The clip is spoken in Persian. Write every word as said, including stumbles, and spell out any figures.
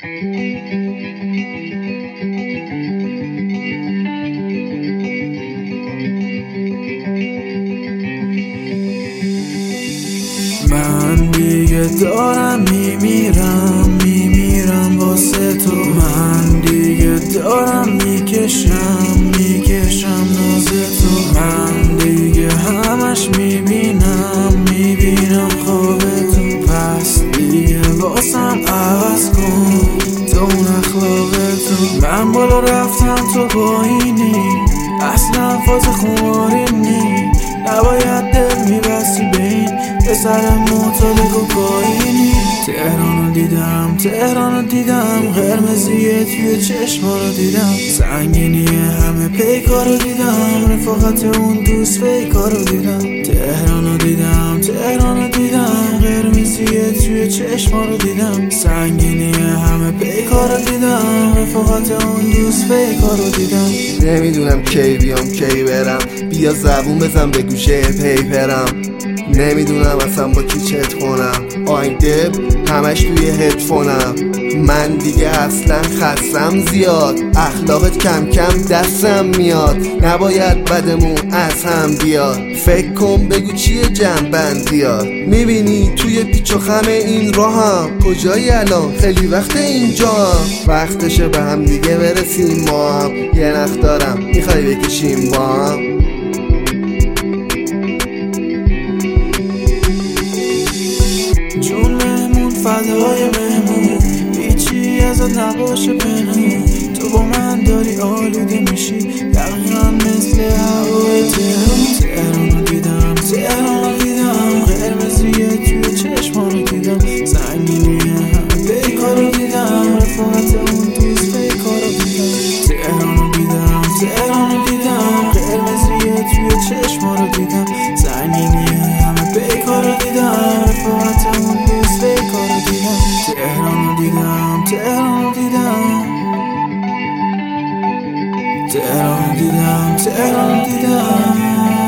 من دیگه دارم میمیرم میمیرم واسه تو، من دیگه دارم میکشم میکشم ناز تو، من دیگه همش میبینم میبینم خواب تو، پس دیگه واسم عوض کن تو اون اخلاق تو. من بالا رفتم تو پایینی، اصلا فاز خماری نی، نباید دل میبستی به این پسر معتاد کوکائینی. تهرانو دیدم تهرانو دیدم، قرمزیه توی چشما رو دیدم، سنگینی همه پیکا رو دیدم، رفاقت اون دوست فیکا رو دیدم. تهرانو دیدم تهرانو دیدم، قرمزیه توی چشما رو دیدم، سنگینی همه پیکا رو دیدم، رفاقت اون دوست فیکا رو دیدم. نمیدونم کی بیام کی برم، بیا زبون بزن به گوشه پیپرم. نمیدونم اصلا با کی چت کنم، آهنگ دب همش توی هدفونم. من دیگه اصلا خستم زیاد، اخلاقت کم کم دستم میاد، نباید بدمون از هم بیاد. فکر کن بگو چیه جنبندیات، میبینی توی پیچ و خم این راهم، کجایی الان خیلی وقت اینجا هم. وقتشه به هم دیگه برسیم ما هم، یه نخ دارم میخوای بکشیم با هم. جون مهمون فدای مهمون، هیچی ازت نباشه پنهون، تو با من داری آلوده میشی دقیقا مثل هوای تهران. تهرانو دیدم تهرانو دیدم، قرمزیه توی چشما رو دیدم، سنگینی همه پیکا رو دیدم، رفاقت اون دوست فیکا رو دیدم. تهرانو دیدم تهرانو دیدم، قرمزیه توی چشما رو دیدم، سنگینی همه پیکا رو دیدم، رفاقت اون دوست فیکا رو دیدم. تهرانو دیدم تهرانو دیدم، تهرانو دیدم تهرانو دیدم.